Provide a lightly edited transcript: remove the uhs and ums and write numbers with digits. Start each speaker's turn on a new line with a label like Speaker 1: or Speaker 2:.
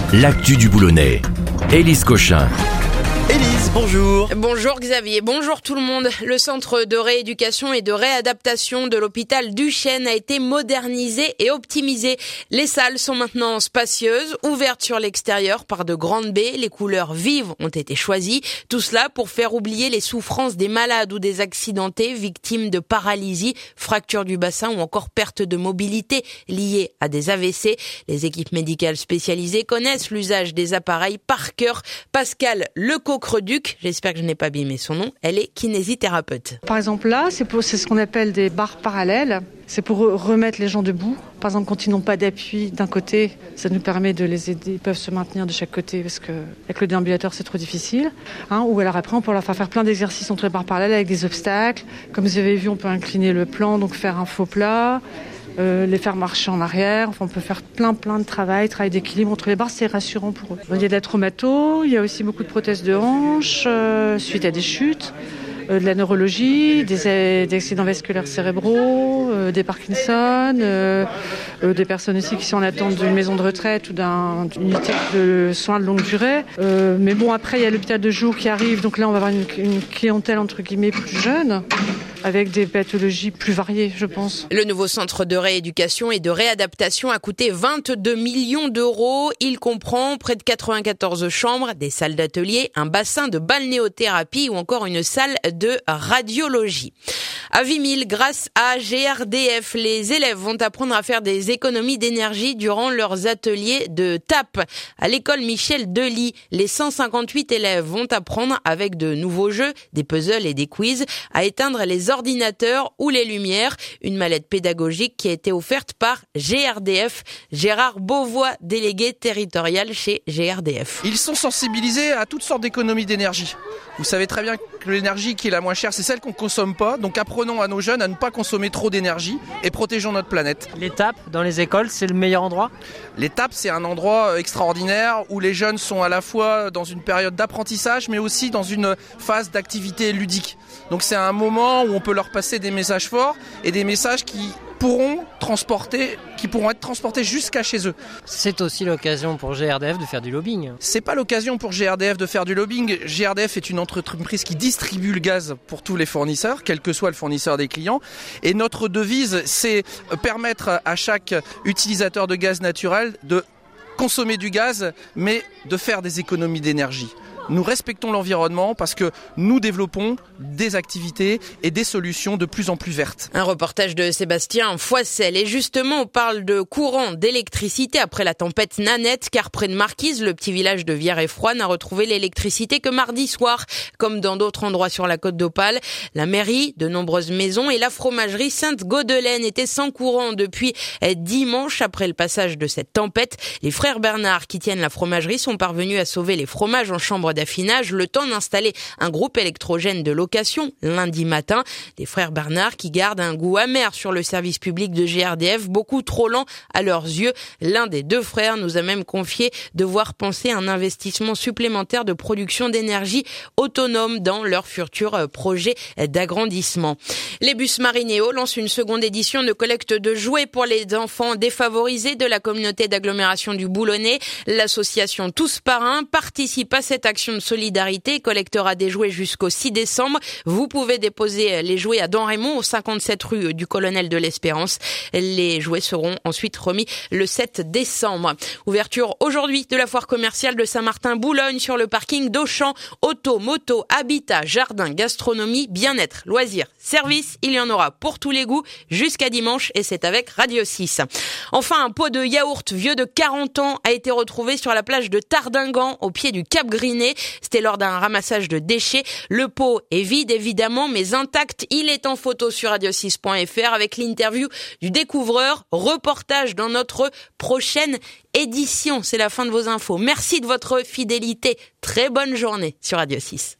Speaker 1: l'actu du Boulonnais. Élise Cochin.
Speaker 2: Élise, bonjour.
Speaker 3: Bonjour Xavier, bonjour tout le monde. Le centre de rééducation et de réadaptation de l'hôpital Duchesne a été modernisé et optimisé. Les salles sont maintenant spacieuses, ouvertes sur l'extérieur par de grandes baies. Les couleurs vives ont été choisies. Tout cela pour faire oublier les souffrances des malades ou des accidentés victimes de paralysie, fracture du bassin ou encore perte de mobilité liée à des AVC. Les équipes médicales spécialisées connaissent l'usage des appareils par cœur. Pascal Lecocreduc, j'espère que je n'ai pas abîmé son nom, elle est kinésithérapeute.
Speaker 4: Par exemple là, c'est ce qu'on appelle des barres parallèles. C'est pour remettre les gens debout. Par exemple, quand ils n'ont pas d'appui d'un côté, ça nous permet de les aider. Ils peuvent se maintenir de chaque côté parce que avec le déambulateur, c'est trop difficile. Ou alors après, on peut leur faire plein d'exercices entre les barres parallèles avec des obstacles. Comme vous avez vu, on peut incliner le plan, donc faire un faux plat. Les faire marcher en arrière. Enfin, on peut faire plein de travail d'équilibre entre les barres, c'est rassurant pour eux. Il y a de la traumato, il y a aussi beaucoup de prothèses de hanches suite à des chutes, de la neurologie, des accidents vasculaires cérébraux, des Parkinson, des personnes aussi qui sont en attente d'une maison de retraite ou d'une unité de soins de longue durée. Mais bon, après, il y a l'hôpital de jour qui arrive, donc là, on va avoir une clientèle entre guillemets plus jeune, avec des pathologies plus variées, je pense.
Speaker 3: Le nouveau centre de rééducation et de réadaptation a coûté 22 millions d'euros. Il comprend près de 94 chambres, des salles d'atelier, un bassin de balnéothérapie ou encore une salle de radiologie. À Vimille, grâce à GRDF, les élèves vont apprendre à faire des économies d'énergie durant leurs ateliers de TAP. À l'école Michel Delis, les 158 élèves vont apprendre avec de nouveaux jeux, des puzzles et des quiz à éteindre les ordinateurs ou les lumières. Une mallette pédagogique qui a été offerte par GRDF. Gérard Beauvois, délégué territorial chez GRDF.
Speaker 2: Ils sont sensibilisés à toutes sortes d'économies d'énergie. Vous savez très bien que l'énergie qui est la moins chère, c'est celle qu'on ne consomme pas. Donc apprenons à nos jeunes à ne pas consommer trop d'énergie et protégeons notre planète.
Speaker 5: Les TAP dans les écoles, c'est le meilleur endroit ?
Speaker 2: Les TAP, c'est un endroit extraordinaire où les jeunes sont à la fois dans une période d'apprentissage, mais aussi dans une phase d'activité ludique. Donc c'est un moment où on peut leur passer des messages forts et des messages qui pourront être transportés jusqu'à chez eux.
Speaker 5: C'est aussi l'occasion pour GRDF de faire du lobbying.
Speaker 2: C'est pas l'occasion pour GRDF de faire du lobbying. GRDF est une entreprise qui distribue le gaz pour tous les fournisseurs, quel que soit le fournisseur des clients. Et notre devise, c'est permettre à chaque utilisateur de gaz naturel de consommer du gaz, mais de faire des économies d'énergie. Nous respectons l'environnement parce que nous développons des activités et des solutions de plus en plus vertes.
Speaker 3: Un reportage de Sébastien Foissel. Et justement, on parle de courant d'électricité après la tempête Nanette, car près de Marquise, le petit village de Vierre-et-Froid n'a retrouvé l'électricité que mardi soir. Comme dans d'autres endroits sur la côte d'Opale, la mairie, de nombreuses maisons et la fromagerie Sainte-Gaudelaine étaient sans courant depuis dimanche après le passage de cette tempête. Les frères Bernard qui tiennent la fromagerie sont parvenus à sauver les fromages en chambre d'affinage, le temps d'installer un groupe électrogène de location lundi matin. Les frères Bernard qui gardent un goût amer sur le service public de GRDF, beaucoup trop lent à leurs yeux. L'un des deux frères nous a même confié devoir penser à un investissement supplémentaire de production d'énergie autonome dans leur futur projet d'agrandissement. Les bus Marinéo lancent une seconde édition de collecte de jouets pour les enfants défavorisés de la communauté d'agglomération du Boulonnais. L'association Tous Parrains participe à cette action de solidarité et collectera des jouets jusqu'au 6 décembre. Vous pouvez déposer les jouets à Don Raymond, au 57 rue du Colonel de l'Espérance. Les jouets seront ensuite remis le 7 décembre. Ouverture aujourd'hui de la foire commerciale de Saint-Martin-Boulogne sur le parking d'Auchan. Auto, moto, habitat, jardin, gastronomie, bien-être, loisirs, services. Il y en aura pour tous les goûts jusqu'à dimanche et c'est avec Radio 6. Enfin, un pot de yaourt vieux de 40 ans a été retrouvé sur la plage de Tardingan au pied du Cap Griné. C'était lors d'un ramassage de déchets. Le pot est vide évidemment mais intact. Il est en photo sur radio6.fr avec l'interview du découvreur. Reportage dans notre prochaine édition. C'est la fin de vos infos. Merci de votre fidélité. Très bonne journée sur Radio 6.